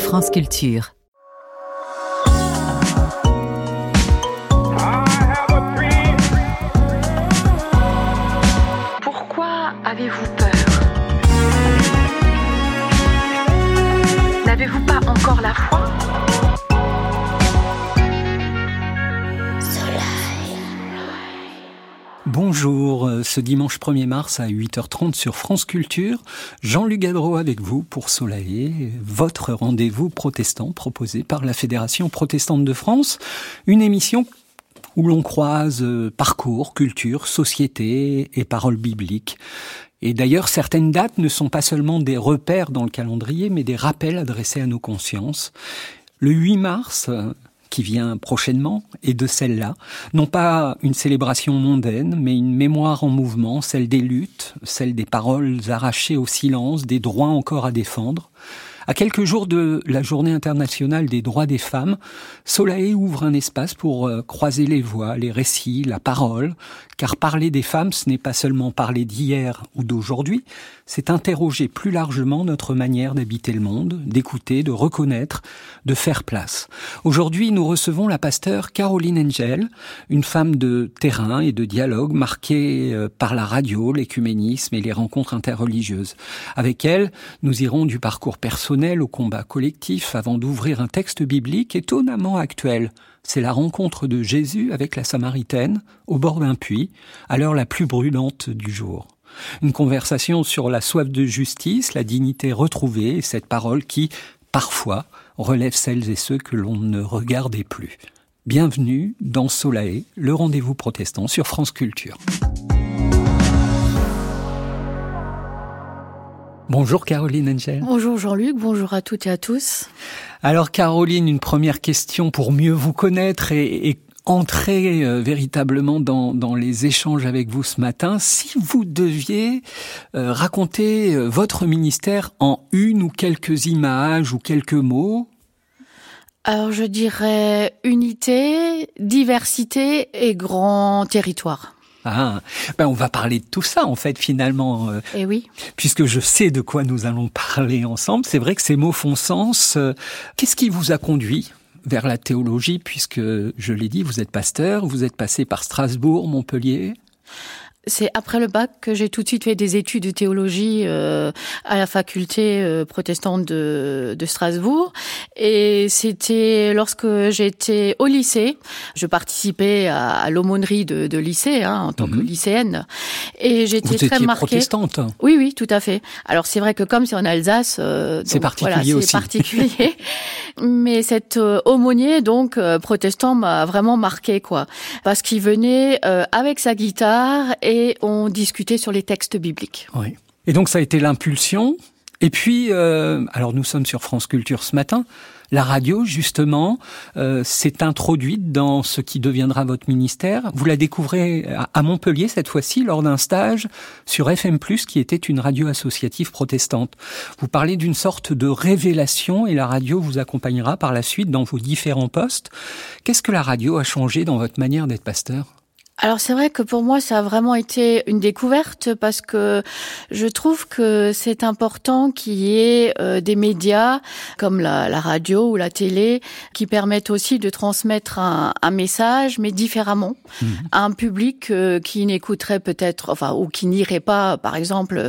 France Culture. Pourquoi avez-vous peur ? N'avez-vous pas encore la foi ? Bonjour, ce dimanche 1er mars à 8h30 sur France Culture, Jean-Luc Gadreau avec vous pour Soleil, votre rendez-vous protestant proposé par la Fédération protestante de France, une émission où l'on croise parcours, culture, société et paroles bibliques. Et d'ailleurs, certaines dates ne sont pas seulement des repères dans le calendrier, mais des rappels adressés à nos consciences. Le 8 mars, qui vient prochainement, et de celle-là, non pas une célébration mondaine, mais une mémoire en mouvement, celle des luttes, celle des paroles arrachées au silence, des droits encore à défendre. À quelques jours de la Journée internationale des droits des femmes, Soleil ouvre un espace pour croiser les voix, les récits, la parole, car parler des femmes, ce n'est pas seulement parler d'hier ou d'aujourd'hui, c'est interroger plus largement notre manière d'habiter le monde, d'écouter, de reconnaître, de faire place. Aujourd'hui, nous recevons la pasteure Caroline Engel, une femme de terrain et de dialogue marquée par la radio, l'écuménisme et les rencontres interreligieuses. Avec elle, nous irons du parcours personnel au combat collectif avant d'ouvrir un texte biblique étonnamment actuel. C'est la rencontre de Jésus avec la Samaritaine au bord d'un puits, à l'heure la plus brûlante du jour. Une conversation sur la soif de justice, la dignité retrouvée et cette parole qui, parfois, relève celles et ceux que l'on ne regardait plus. Bienvenue dans Soleil, le rendez-vous protestant sur France Culture. Bonjour Caroline Engel. Bonjour Jean-Luc, bonjour à toutes et à tous. Alors Caroline, une première question pour mieux vous connaître et entrer véritablement dans les échanges avec vous ce matin. Si vous deviez raconter votre ministère en une ou quelques images ou quelques mots. Alors je dirais unité, diversité et grand territoire. Ah, on va parler de tout ça en fait finalement. Eh oui. Puisque je sais de quoi nous allons parler ensemble. C'est vrai que ces mots font sens. Qu'est-ce qui vous a conduit vers la théologie, puisque, je l'ai dit, vous êtes pasteur, vous êtes passé par Strasbourg, Montpellier. C'est après le bac que j'ai tout de suite fait des études de théologie à la faculté protestante de Strasbourg. Et c'était lorsque j'étais au lycée, je participais à l'aumônerie de lycée en tant que lycéenne. Et j'étais vous très marquée. Protestante. Oui, tout à fait. Alors c'est vrai que comme c'est en Alsace, c'est particulier aussi. C'est particulier. Mais cet aumônier protestant m'a vraiment marqué parce qu'il venait avec sa guitare et on discutait sur les textes bibliques. Oui. Et donc ça a été l'impulsion. Et puis, alors nous sommes sur France Culture ce matin. La radio, justement, s'est introduite dans ce qui deviendra votre ministère. Vous la découvrez à Montpellier cette fois-ci lors d'un stage sur FM+, qui était une radio associative protestante. Vous parlez d'une sorte de révélation et la radio vous accompagnera par la suite dans vos différents postes. Qu'est-ce que la radio a changé dans votre manière d'être pasteur ? Alors c'est vrai que pour moi ça a vraiment été une découverte parce que je trouve que c'est important qu'il y ait des médias comme la radio ou la télé qui permettent aussi de transmettre un message mais différemment à un public qui n'écouterait peut-être ou qui n'irait pas par exemple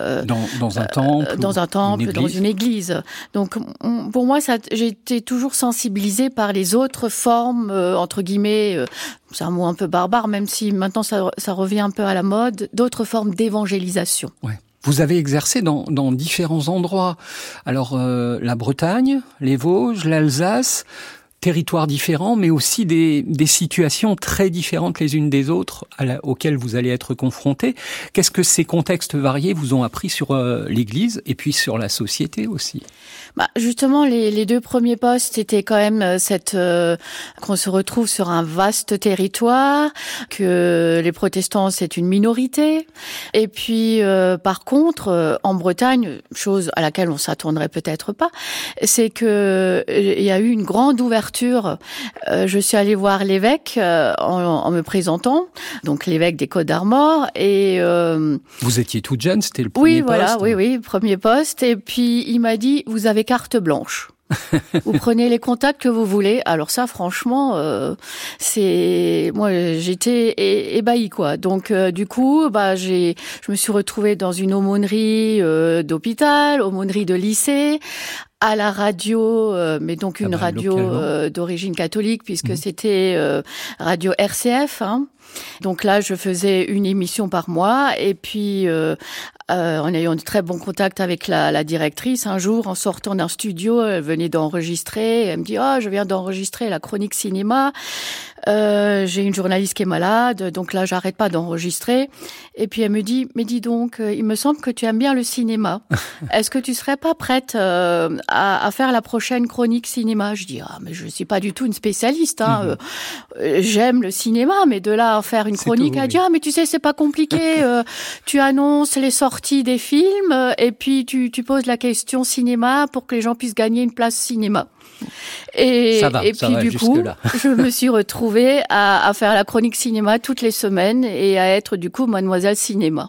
dans un temple, dans une église. Donc pour moi j'ai été toujours sensibilisée par les autres formes entre guillemets, c'est un mot un peu barbare même si maintenant ça revient un peu à la mode, d'autres formes d'évangélisation. Ouais. Vous avez exercé dans différents endroits. Alors la Bretagne, les Vosges, l'Alsace, territoires différents, mais aussi des situations très différentes les unes des autres auxquelles vous allez être confrontés. Qu'est-ce que ces contextes variés vous ont appris sur l'Église et puis sur la société aussi ? Justement, les deux premiers postes étaient quand même qu'on se retrouve sur un vaste territoire, que les protestants c'est une minorité, et puis par contre en Bretagne, chose à laquelle on s'attendrait peut-être pas, c'est que il y a eu une grande ouverture. Je suis allée voir l'évêque en me présentant, donc l'évêque des Côtes-d'Armor, et vous étiez toute jeune, c'était le premier poste. Oui, premier poste, et puis il m'a dit vous avez carte blanche. Vous prenez les contacts que vous voulez. Alors ça, franchement, moi, j'étais ébahie, quoi. Donc, du coup, je me suis retrouvée dans une aumônerie d'hôpital, aumônerie de lycée, à la radio, mais donc une radio d'origine catholique, puisque c'était radio RCF. Hein. Donc là, je faisais une émission par mois, et puis en ayant de très bons contacts avec la directrice, un jour, en sortant d'un studio, elle venait d'enregistrer, elle me dit « Oh, je viens d'enregistrer la chronique cinéma, j'ai une journaliste qui est malade, donc là, j'arrête pas d'enregistrer. » Et puis elle me dit « Mais dis donc, il me semble que tu aimes bien le cinéma. Est-ce que tu serais pas prête à faire la prochaine chronique cinéma ?» Je dis « Ah, mais je suis pas du tout une spécialiste, hein. J'aime le cinéma, mais de là à faire une chronique, elle dit « Ah, mais tu sais, c'est pas compliqué, tu annonces les sorties des films, et puis tu poses la question cinéma pour que les gens puissent gagner une place cinéma. » Et puis du coup, je me suis retrouvée à faire la chronique cinéma toutes les semaines et à être du coup Mademoiselle Cinéma.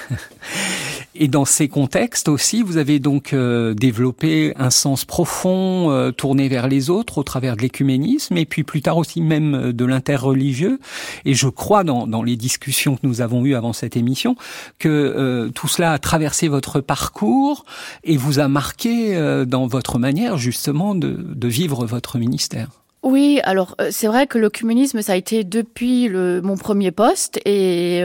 Et dans ces contextes aussi, vous avez donc développé un sens profond tourné vers les autres au travers de l'écuménisme et puis plus tard aussi même de l'interreligieux. Et je crois dans les discussions que nous avons eues avant cette émission que tout cela a traversé votre parcours et vous a marqué dans votre manière justement de vivre votre ministère. Oui, alors c'est vrai que l'œcuménisme, ça a été depuis mon premier poste et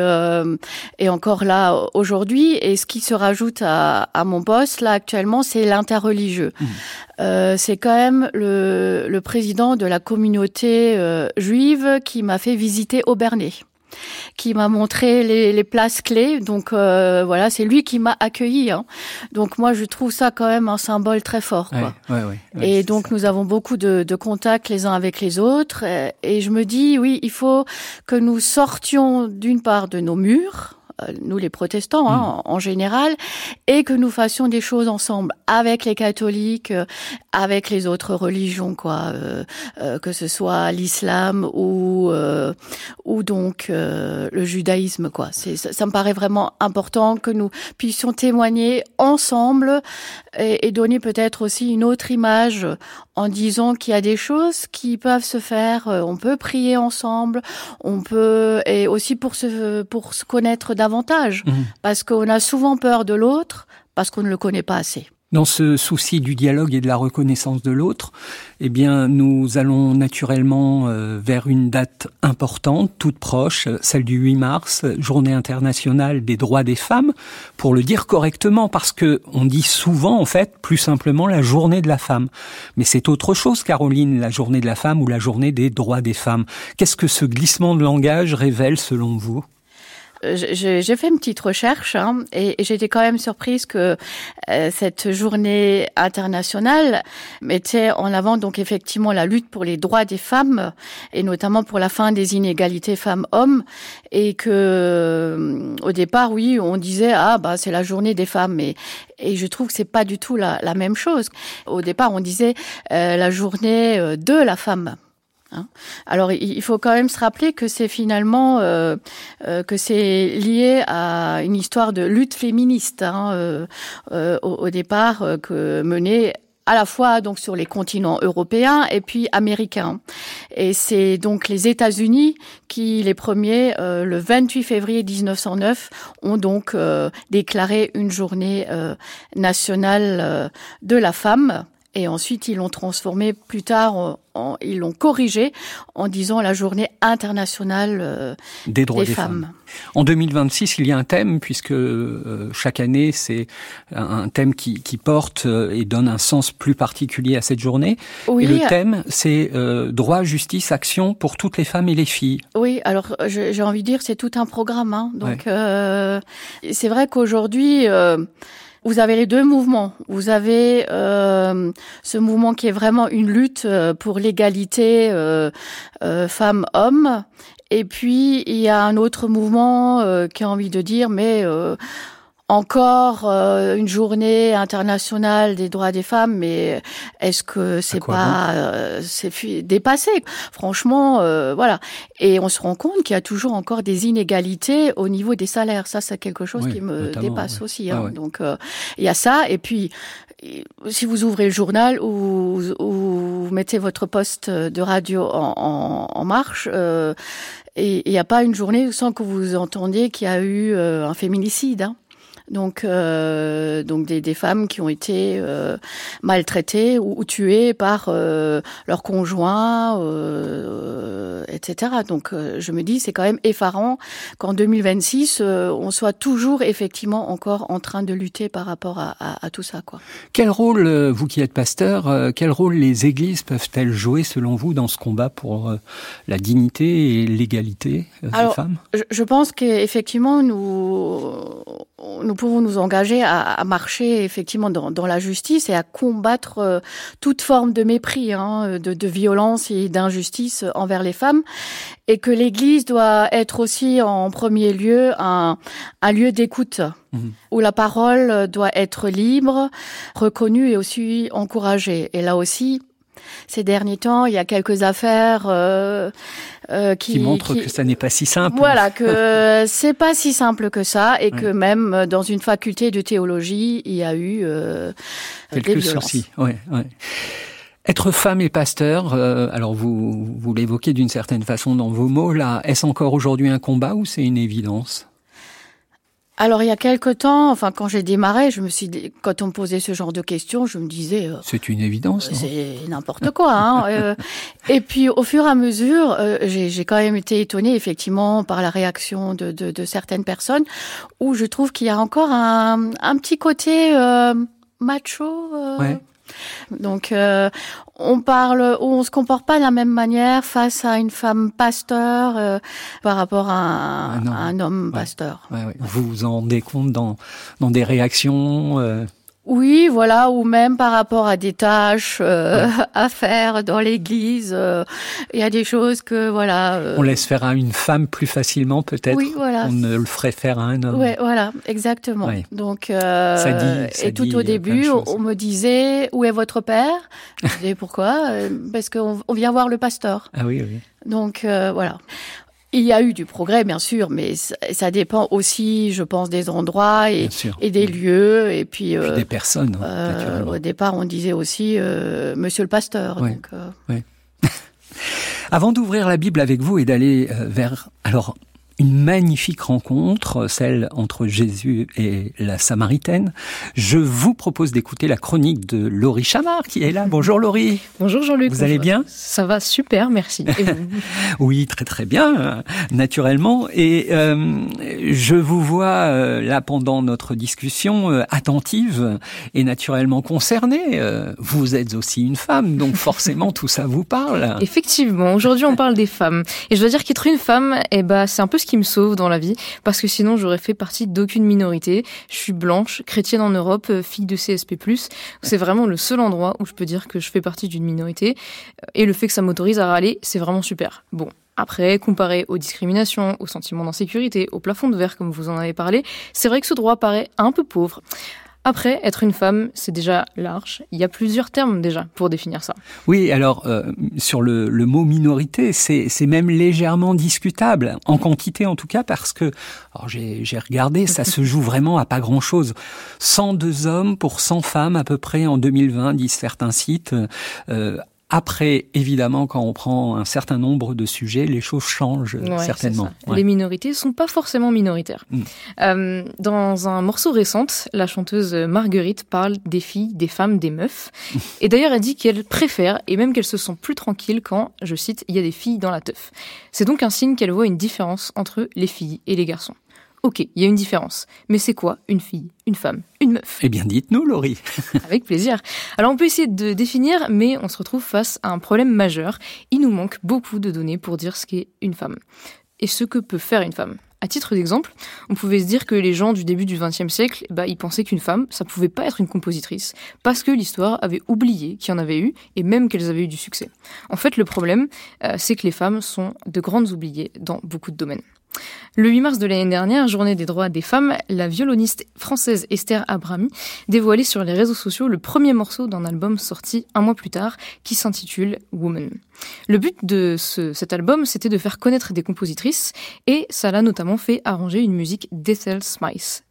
encore là aujourd'hui. Et ce qui se rajoute à mon poste là actuellement, c'est l'interreligieux. C'est quand même le président de la communauté juive qui m'a fait visiter Obernai, qui m'a montré les places clés. Donc voilà, c'est lui qui m'a accueilli. Hein. Donc moi, je trouve ça quand même un symbole très fort. Quoi. Ouais, et donc ça. Nous avons beaucoup de contacts les uns avec les autres. Et je me dis, oui, il faut que nous sortions d'une part de nos murs, nous les protestants hein, en général, et que nous fassions des choses ensemble avec les catholiques, avec les autres religions, quoi, que ce soit l'islam ou donc le judaïsme, quoi. Ça me paraît vraiment important que nous puissions témoigner ensemble et donner peut-être aussi une autre image en disant qu'il y a des choses qui peuvent se faire. On peut prier ensemble, on peut et aussi pour se connaître davantage, parce qu'on a souvent peur de l'autre parce qu'on ne le connaît pas assez. Dans ce souci du dialogue et de la reconnaissance de l'autre, eh bien, nous allons naturellement vers une date importante, toute proche, celle du 8 mars, Journée internationale des droits des femmes, pour le dire correctement, parce que on dit souvent, en fait, plus simplement la Journée de la femme. Mais c'est autre chose, Caroline, la Journée de la femme ou la Journée des droits des femmes. Qu'est-ce que ce glissement de langage révèle selon vous ? J'ai fait une petite recherche hein, et j'étais quand même surprise que cette journée internationale mettait en avant donc effectivement la lutte pour les droits des femmes et notamment pour la fin des inégalités femmes-hommes et que au départ oui on disait c'est la journée des femmes et je trouve que c'est pas du tout la même chose. Au départ on disait la journée de la femme. Alors, il faut quand même se rappeler que c'est finalement que c'est lié à une histoire de lutte féministe au départ que menée à la fois donc sur les continents européens et puis américains. Et c'est donc les États-Unis qui, les premiers, le 28 février 1909, ont donc déclaré une journée nationale de la femme. Et ensuite, ils l'ont transformé plus tard, ils l'ont corrigé en disant la journée internationale des droits des femmes. En 2026, il y a un thème, puisque chaque année, c'est un thème qui porte et donne un sens plus particulier à cette journée. Oui. Et le thème, c'est droit, justice, action pour toutes les femmes et les filles. Oui, alors j'ai envie de dire, c'est tout un programme. Hein. Donc, c'est vrai qu'aujourd'hui... vous avez les deux mouvements. Vous avez ce mouvement qui est vraiment une lutte pour l'égalité femmes-hommes. Et puis, il y a un autre mouvement qui a envie de dire, mais encore une journée internationale des droits des femmes, mais est-ce que c'est pas c'est dépassé? Franchement, voilà. Et on se rend compte qu'il y a toujours encore des inégalités au niveau des salaires. Ça, c'est quelque chose qui me dépasse aussi. Hein. Donc, il y a ça. Et puis, si vous ouvrez le journal ou vous mettez votre poste de radio en marche, et il n'y a pas une journée sans que vous entendiez qu'il y a eu un féminicide. Hein. Donc des femmes qui ont été maltraitées ou tuées par leurs conjoints, etc. Donc je me dis, c'est quand même effarant qu'en 2026, on soit toujours effectivement encore en train de lutter par rapport à tout ça, quoi. Quel rôle, vous qui êtes pasteur, quel rôle les églises peuvent-elles jouer selon vous dans ce combat pour la dignité et l'égalité des femmes ? Je pense qu'effectivement, nous pouvons nous engager à marcher effectivement dans la justice et à combattre toute forme de mépris, de violence et d'injustice envers les femmes, et que l'Église doit être aussi en premier lieu un lieu d'écoute où la parole doit être libre, reconnue et aussi encouragée. Et là aussi, ces derniers temps, il y a quelques affaires qui montrent que ça n'est pas si simple. Voilà, que c'est pas si simple que ça, et que même dans une faculté de théologie, il y a eu des violences. Soucis. Ouais. Être femme et pasteur, alors vous l'évoquez d'une certaine façon dans vos mots là, est-ce encore aujourd'hui un combat ou c'est une évidence ? Alors, il y a quelque temps, quand j'ai démarré, quand on me posait ce genre de questions, je me disais... c'est une évidence. C'est n'importe quoi. Et puis, au fur et à mesure, j'ai quand même été étonnée, effectivement, par la réaction de certaines personnes, où je trouve qu'il y a encore un petit côté macho. Donc, on se comporte pas de la même manière face à une femme pasteur par rapport à un homme pasteur. Ouais. Vous vous en rendez compte dans des réactions Oui, voilà, ou même par rapport à des tâches à faire dans l'église. Il y a des choses que, voilà... on laisse faire à une femme plus facilement, peut-être. Oui, voilà. On ne le ferait faire à un homme. Oui, voilà, exactement. Ouais. Donc, ça tout au début, on me disait, où est votre père ? Je disais, pourquoi ? Parce qu'on vient voir le pasteur. Ah oui. Donc, voilà. Il y a eu du progrès, bien sûr, mais ça dépend aussi, je pense, des endroits et des lieux. Et puis des personnes. Au départ, on disait aussi Monsieur le pasteur. Ouais. Donc, ouais. Avant d'ouvrir la Bible avec vous et d'aller vers une magnifique rencontre, celle entre Jésus et la Samaritaine, je vous propose d'écouter la chronique de Laurie Chamard qui est là. Bonjour Laurie. Bonjour Jean-Luc. Vous allez bien ? Ça va super, merci. Et vous ? Oui, très très bien, naturellement. Et je vous vois là pendant notre discussion attentive et naturellement concernée. Vous êtes aussi une femme, donc forcément tout ça vous parle. Effectivement, aujourd'hui on parle des femmes. Et je dois dire qu'être une femme, c'est un peu ce qui me sauve dans la vie, parce que sinon j'aurais fait partie d'aucune minorité. Je suis blanche, chrétienne en Europe, fille de CSP+. C'est vraiment le seul endroit où je peux dire que je fais partie d'une minorité. Et le fait que ça m'autorise à râler, c'est vraiment super. Bon. Après, comparé aux discriminations, aux sentiments d'insécurité, au plafond de verre comme vous en avez parlé, c'est vrai que ce droit paraît un peu pauvre. Après, être une femme, c'est déjà large. Il y a plusieurs termes déjà pour définir ça. Oui, alors sur le mot minorité, c'est même légèrement discutable, en quantité en tout cas, parce que, alors j'ai regardé, ça se joue vraiment à pas grand-chose. 102 hommes pour 100 femmes à peu près en 2020, disent certains sites. Après, évidemment, quand on prend un certain nombre de sujets, les choses changent certainement. Ouais. Les minorités sont pas forcément minoritaires. Dans un morceau récent, la chanteuse Marguerite parle des filles, des femmes, des meufs. Et d'ailleurs, elle dit qu'elle préfère, et même qu'elle se sent plus tranquille quand, je cite, il y a des filles dans la teuf. C'est donc un signe qu'elle voit une différence entre les filles et les garçons. Ok, il y a une différence. Mais c'est quoi une fille, une femme, une meuf ? Eh bien, dites-nous, Laurie. Avec plaisir. Alors, on peut essayer de définir, mais on se retrouve face à un problème majeur. Il nous manque beaucoup de données pour dire ce qu'est une femme et ce que peut faire une femme. À titre d'exemple, on pouvait se dire que les gens du début du XXe siècle, ils pensaient qu'une femme, ça pouvait pas être une compositrice, parce que l'histoire avait oublié qu'il y en avait eu, et même qu'elles avaient eu du succès. En fait, le problème, c'est que les femmes sont de grandes oubliées dans beaucoup de domaines. Le 8 mars de l'année dernière, journée des droits des femmes, la violoniste française Esther Abrami dévoilait sur les réseaux sociaux le premier morceau d'un album sorti un mois plus tard qui s'intitule Woman. Le but de cet album, c'était de faire connaître des compositrices et ça l'a notamment fait arranger une musique d'Ethel Smyth.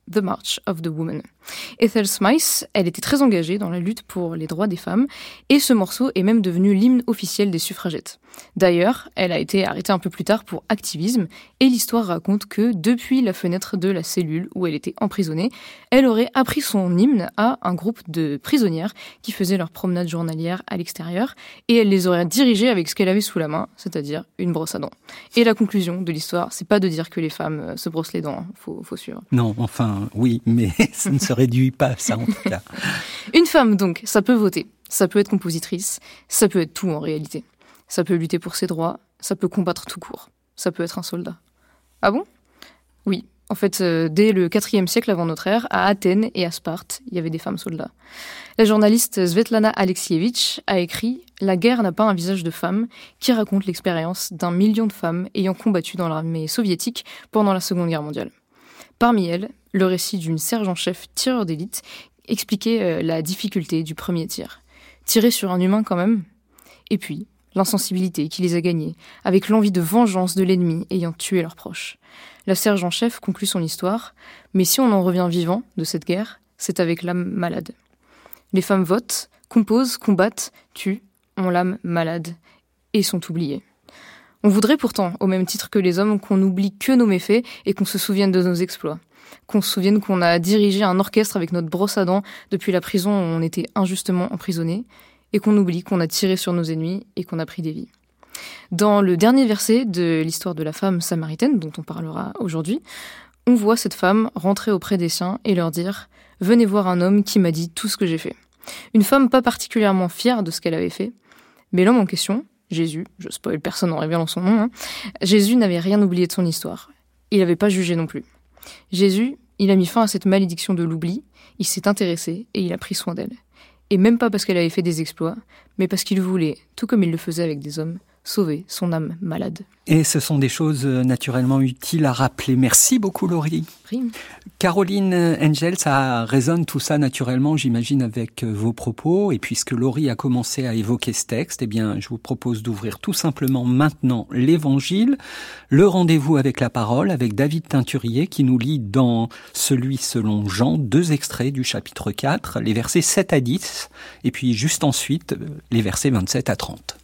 The March of the Woman. Ethel Smythe, elle était très engagée dans la lutte pour les droits des femmes, et ce morceau est même devenu l'hymne officiel des suffragettes. D'ailleurs, elle a été arrêtée un peu plus tard pour activisme, et l'histoire raconte que, depuis la fenêtre de la cellule où elle était emprisonnée, elle aurait appris son hymne à un groupe de prisonnières qui faisaient leur promenade journalière à l'extérieur, et elle les aurait dirigées avec ce qu'elle avait sous la main, c'est-à-dire une brosse à dents. Et la conclusion de l'histoire, c'est pas de dire que les femmes se brossent les dents, faut suivre. Non, enfin, oui, mais ça ne se réduit pas à ça en tout cas. Une femme donc, ça peut voter, ça peut être compositrice, ça peut être tout en réalité. Ça peut lutter pour ses droits, ça peut combattre tout court, ça peut être un soldat. Ah bon ? Oui, en fait, dès le IVe siècle avant notre ère, à Athènes et à Sparte, il y avait des femmes soldats. La journaliste Svetlana Alexievitch a écrit « La guerre n'a pas un visage de femme » qui raconte l'expérience d'1 million de femmes ayant combattu dans l'armée soviétique pendant la Seconde Guerre mondiale. Parmi elles, le récit d'une sergent-chef tireur d'élite expliquait la difficulté du premier tir. Tirer sur un humain quand même ? Et puis, l'insensibilité qui les a gagnés, avec l'envie de vengeance de l'ennemi ayant tué leurs proches. La sergent-chef conclut son histoire, mais si on en revient vivant de cette guerre, c'est avec l'âme malade. Les femmes votent, composent, combattent, tuent, ont l'âme malade, et sont oubliées. On voudrait pourtant, au même titre que les hommes, qu'on n'oublie que nos méfaits et qu'on se souvienne de nos exploits. Qu'on se souvienne qu'on a dirigé un orchestre avec notre brosse à dents depuis la prison où on était injustement emprisonnés, et qu'on oublie qu'on a tiré sur nos ennemis et qu'on a pris des vies. Dans le dernier verset de l'histoire de la femme samaritaine, dont on parlera aujourd'hui, on voit cette femme rentrer auprès des siens et leur dire « Venez voir un homme qui m'a dit tout ce que j'ai fait ». Une femme pas particulièrement fière de ce qu'elle avait fait, mais l'homme en question, Jésus, je spoil personne en révélant son nom, Jésus n'avait rien oublié de son histoire. Il n'avait pas jugé non plus. Jésus, il a mis fin à cette malédiction de l'oubli, il s'est intéressé et il a pris soin d'elle. Et même pas parce qu'elle avait fait des exploits, mais parce qu'il voulait, tout comme il le faisait avec des hommes, sauver son âme malade. Et ce sont des choses naturellement utiles à rappeler. Merci beaucoup Laurie. Prime. Caroline Engel, ça résonne tout ça naturellement, j'imagine, avec vos propos. Et puisque Laurie a commencé à évoquer ce texte, eh bien, je vous propose d'ouvrir tout simplement maintenant l'Évangile, le rendez-vous avec la parole, avec David Teinturier, qui nous lit dans celui selon Jean 2 extraits du chapitre 4, les versets 7 à 10, et puis juste ensuite les versets 27 à 30.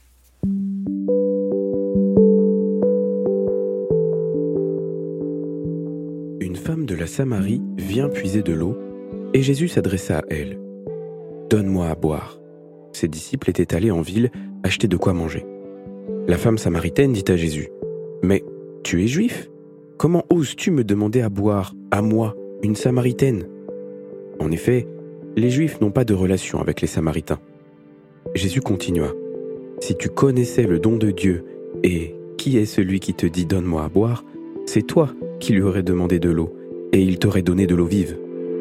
Une femme de la Samarie vient puiser de l'eau, et Jésus s'adressa à elle. « Donne-moi à boire. » Ses disciples étaient allés en ville acheter de quoi manger. La femme samaritaine dit à Jésus, « Mais tu es juif ? Comment oses-tu me demander à boire, à moi, une Samaritaine ?» En effet, les Juifs n'ont pas de relation avec les Samaritains. Jésus continua, « Si tu connaissais le don de Dieu et qui est celui qui te dit « donne-moi à boire », c'est toi qui lui aurais demandé de l'eau, et il t'aurait donné de l'eau vive. »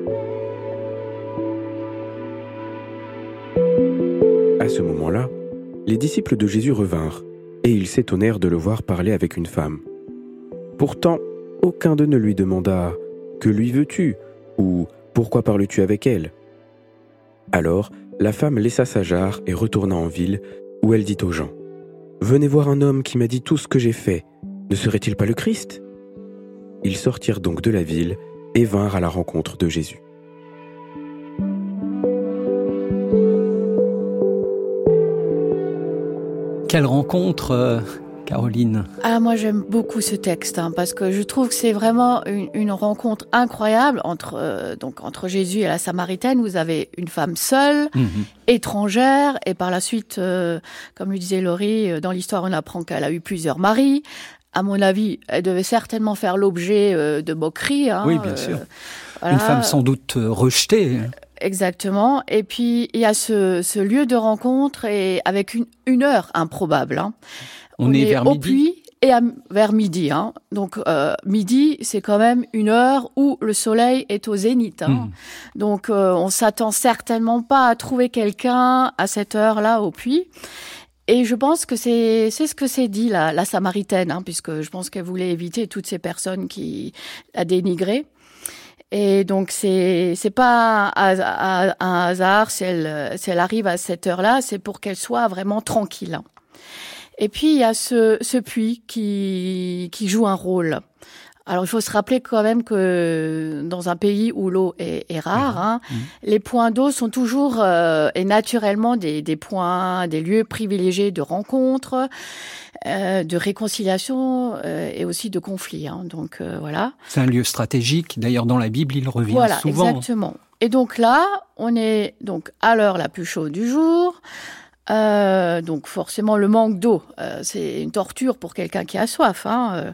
À ce moment-là, les disciples de Jésus revinrent, et ils s'étonnèrent de le voir parler avec une femme. Pourtant, aucun d'eux ne lui demanda « Que lui veux-tu » ou « Pourquoi parles-tu avec elle ?» Alors, la femme laissa sa jarre et retourna en ville, où elle dit aux gens « Venez voir un homme qui m'a dit tout ce que j'ai fait. Ne serait-il pas le Christ ?» Ils sortirent donc de la ville et vinrent à la rencontre de Jésus. Quelle rencontre, Caroline ? Ah, moi j'aime beaucoup ce texte parce que je trouve que c'est vraiment une rencontre incroyable entre Jésus et la Samaritaine. Vous avez une femme seule, étrangère, et par la suite, comme le disait Laurie, dans l'histoire on apprend qu'elle a eu plusieurs maris. À mon avis, elle devait certainement faire l'objet de moqueries. Oui, bien sûr. Voilà. Une femme sans doute rejetée. Exactement. Et puis, il y a ce lieu de rencontre et avec une heure improbable. On est vers midi. Au puits et vers midi. Donc, midi, c'est quand même une heure où le soleil est au zénith. Donc, on s'attend certainement pas à trouver quelqu'un à cette heure-là au puits. Et je pense que c'est ce que s'est dit la Samaritaine, puisque je pense qu'elle voulait éviter toutes ces personnes qui la dénigraient. Et donc c'est pas un hasard si elle arrive à cette heure-là, c'est pour qu'elle soit vraiment tranquille. Et puis il y a ce puits qui joue un rôle. Alors, il faut se rappeler quand même que dans un pays où l'eau est rare, les points d'eau sont toujours et naturellement des points, des lieux privilégiés de rencontres, de réconciliation et aussi de conflits. Donc, voilà. C'est un lieu stratégique. D'ailleurs, dans la Bible, il revient souvent. Voilà, exactement. Et donc là, on est donc à l'heure la plus chaude du jour. Donc forcément, le manque d'eau, c'est une torture pour quelqu'un qui a soif.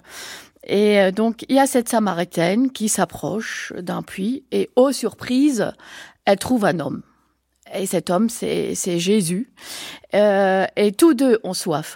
Et donc, il y a cette Samaritaine qui s'approche d'un puits et, ô surprise, elle trouve un homme. Et cet homme, c'est Jésus. Et tous deux ont soif.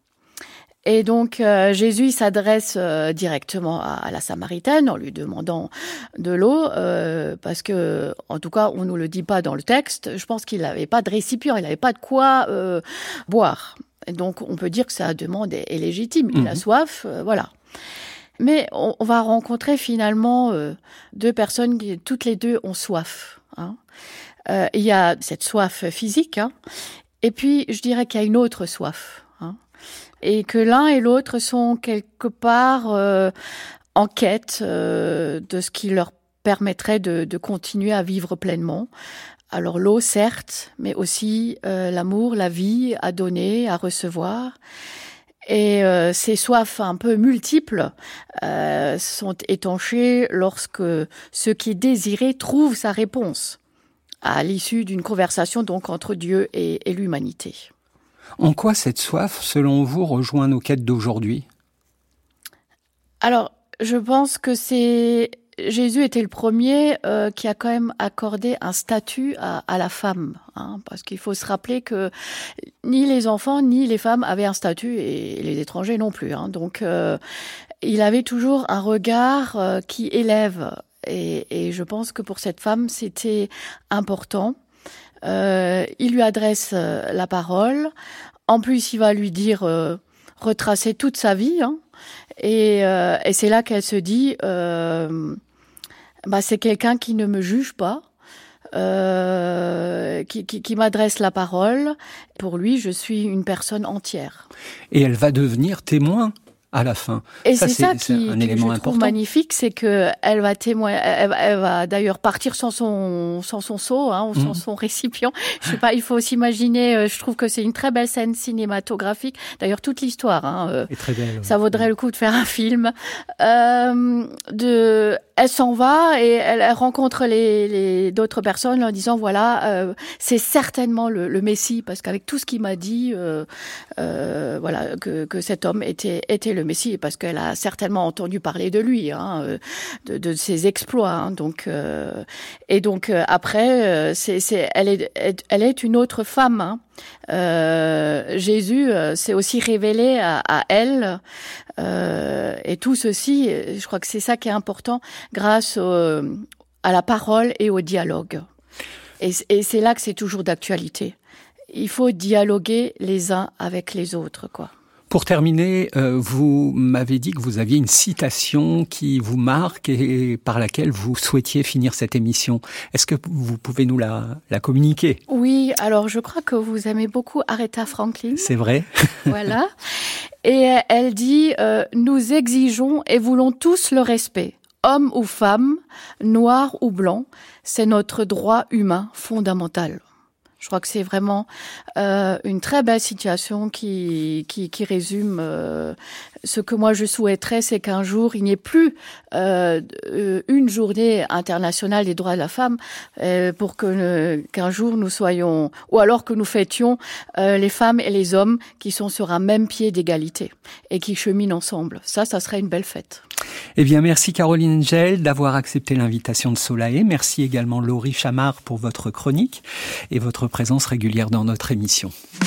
Et donc, Jésus s'adresse directement à la Samaritaine en lui demandant de l'eau, parce que, en tout cas, on nous le dit pas dans le texte. Je pense qu'il n'avait pas de récipient, il n'avait pas de quoi boire. Et donc, on peut dire que sa demande est légitime. Il a soif, voilà. Mais on va rencontrer finalement deux personnes qui, toutes les deux, ont soif. Il y a cette soif physique, et puis je dirais qu'il y a une autre soif. Et que l'un et l'autre sont quelque part en quête de ce qui leur permettrait de continuer à vivre pleinement. Alors l'eau, certes, mais aussi l'amour, la vie à donner, à recevoir. Et ces soifs un peu multiples sont étanchées lorsque ce qui est désiré trouve sa réponse à l'issue d'une conversation donc entre Dieu et l'humanité. En quoi cette soif, selon vous, rejoint nos quêtes d'aujourd'hui ? Alors, je pense que Jésus était le premier qui a quand même accordé un statut à la femme, parce qu'il faut se rappeler que ni les enfants ni les femmes avaient un statut et les étrangers non plus. Donc, il avait toujours un regard qui élève, et je pense que pour cette femme c'était important. Il lui adresse la parole. En plus, il va lui dire retracer toute sa vie. Et c'est là qu'elle se dit c'est quelqu'un qui ne me juge pas, qui m'adresse la parole. Pour lui, je suis une personne entière. Et elle va devenir témoin à la fin. Et c'est ça qui je trouve magnifique, c'est que elle va témoigner, elle va d'ailleurs partir sans son seau, ou sans son récipient. Je sais pas, il faut s'imaginer. Je trouve que c'est une très belle scène cinématographique. D'ailleurs, toute l'histoire, est très belle. Ça vaudrait le coup de faire un film. Elle s'en va et elle rencontre les d'autres personnes en disant voilà, c'est certainement le Messie, parce qu'avec tout ce qu'il m'a dit, voilà, que cet homme était le Messie, parce qu'elle a certainement entendu parler de lui, de ses exploits. Donc, et donc après, elle est une autre femme. Jésus s'est aussi révélé à elle, et tout ceci, je crois que c'est ça qui est important, grâce à la parole et au dialogue. Et c'est là que c'est toujours d'actualité. Il faut dialoguer les uns avec les autres, quoi. Pour terminer, vous m'avez dit que vous aviez une citation qui vous marque et par laquelle vous souhaitiez finir cette émission. Est-ce que vous pouvez nous la communiquer ? Oui, alors je crois que vous aimez beaucoup Aretha Franklin. C'est vrai. Voilà. Et elle dit « Nous exigeons et voulons tous le respect. Homme ou femme, noir ou blanc, c'est notre droit humain fondamental. » Je crois que c'est vraiment une très belle situation qui résume ce que moi je souhaiterais, c'est qu'un jour il n'y ait plus une journée internationale des droits de la femme, pour qu'un jour nous soyons, ou alors que nous fêtions les femmes et les hommes qui sont sur un même pied d'égalité et qui cheminent ensemble. Ça serait une belle fête. Eh bien, merci Caroline Engel d'avoir accepté l'invitation de Solae. Merci également Laurie Chamard pour votre chronique et votre présence régulière dans notre émission.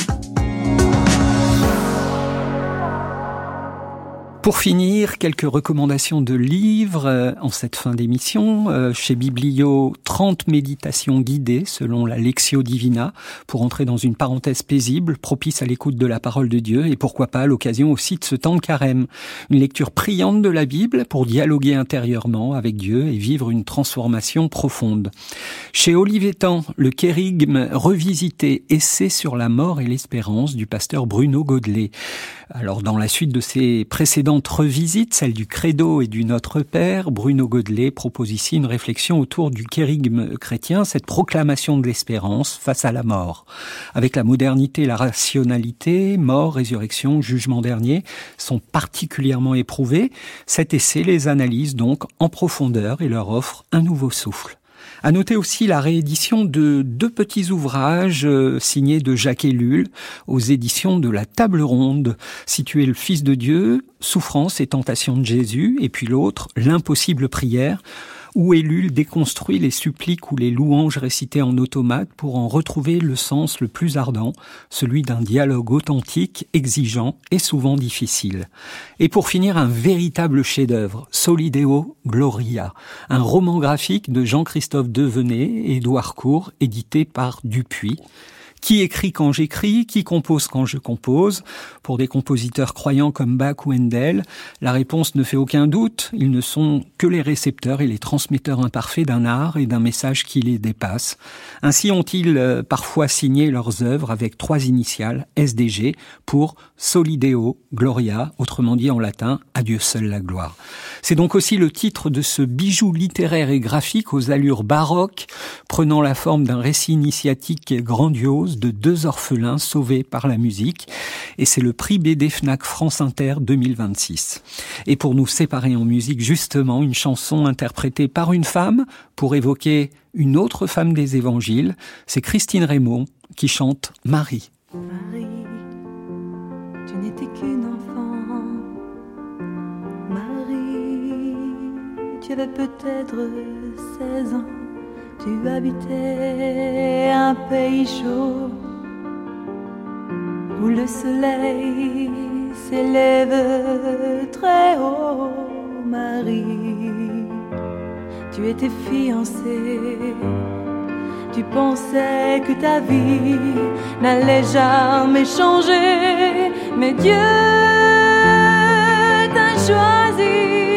Pour finir, quelques recommandations de livres en cette fin d'émission. Chez Biblio, 30 méditations guidées selon la Lectio Divina pour entrer dans une parenthèse paisible, propice à l'écoute de la parole de Dieu et pourquoi pas à l'occasion aussi de ce temps de carême. Une lecture priante de la Bible pour dialoguer intérieurement avec Dieu et vivre une transformation profonde. Chez Olivetan, le Kérigme revisité, essai sur la mort et l'espérance du pasteur Bruno Godelet. Alors, dans la suite de ses précédents précédente revisite, celle du Credo et du Notre Père, Bruno Godelet propose ici une réflexion autour du kérygme chrétien, cette proclamation de l'espérance face à la mort. Avec la modernité et la rationalité, mort, résurrection, jugement dernier sont particulièrement éprouvés. Cet essai les analyse donc en profondeur et leur offre un nouveau souffle. À noter aussi la réédition de 2 petits ouvrages signés de Jacques Ellul aux éditions de la Table Ronde, situé le Fils de Dieu, Souffrance et tentation de Jésus, et puis l'autre, L'impossible prière, où Ellul déconstruit les suppliques ou les louanges récitées en automate pour en retrouver le sens le plus ardent, celui d'un dialogue authentique, exigeant et souvent difficile. Et pour finir, un véritable chef-d'œuvre, Soli Deo Gloria, un roman graphique de Jean-Christophe Devenet et Édouard Court, édité par Dupuis. Qui écrit quand j'écris, qui compose quand je compose? Pour des compositeurs croyants comme Bach ou Handel, la réponse ne fait aucun doute. Ils ne sont que les récepteurs et les transmetteurs imparfaits d'un art et d'un message qui les dépasse. Ainsi ont-ils parfois signé leurs œuvres avec 3 initiales, SDG, pour Soli Deo Gloria, autrement dit en latin, à Dieu seul la gloire. C'est donc aussi le titre de ce bijou littéraire et graphique aux allures baroques, prenant la forme d'un récit initiatique grandiose de 2 orphelins sauvés par la musique. Et c'est le prix BD Fnac France Inter 2026. Et pour nous séparer en musique, justement, une chanson interprétée par une femme pour évoquer une autre femme des évangiles. C'est Christine Raymond qui chante Marie. Marie, tu n'étais qu'une enfant. Marie, tu avais peut-être 16 ans. Tu habitais un pays chaud où le soleil s'élève très haut. Marie, tu étais fiancée. Tu pensais que ta vie n'allait jamais changer, mais Dieu t'a choisi,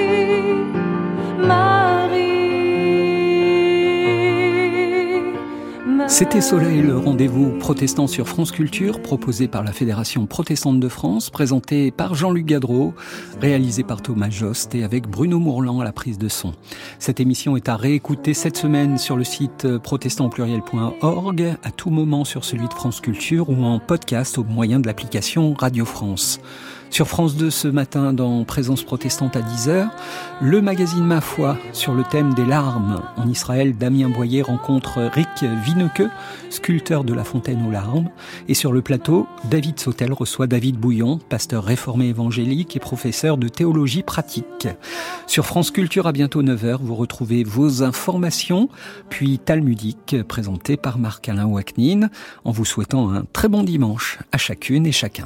Marie. C'était Soleil, le rendez-vous protestant sur France Culture, proposé par la Fédération protestante de France, présenté par Jean-Luc Gadreau, réalisé par Thomas Jost et avec Bruno Mourlan à la prise de son. Cette émission est à réécouter cette semaine sur le site protestantpluriel.org, à tout moment sur celui de France Culture ou en podcast au moyen de l'application Radio France. Sur France 2 ce matin dans Présence protestante à 10h, le magazine Ma Foi sur le thème des larmes. En Israël, Damien Boyer rencontre Rick Vineke, sculpteur de la Fontaine aux larmes. Et sur le plateau, David Sautel reçoit David Bouillon, pasteur réformé évangélique et professeur de théologie pratique. Sur France Culture à bientôt 9h, vous retrouvez vos informations, puis Talmudique, présenté par Marc-Alain Ouaknin, en vous souhaitant un très bon dimanche à chacune et chacun.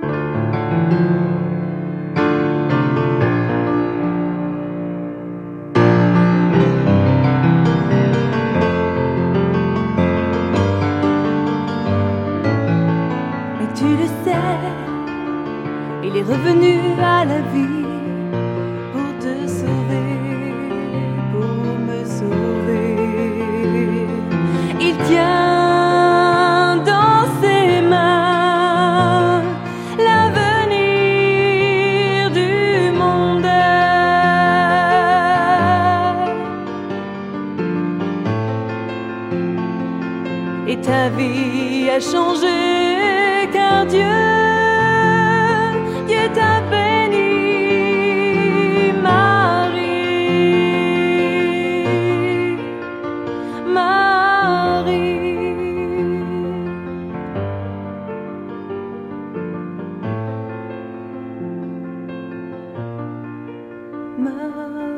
Mais tu le sais, il est revenu à la vie pour te sauver, pour me sauver. Il tient dans ses mains l'avenir du monde. Et ta vie a changé car Dieu t'a béni, Marie, Marie. Marie.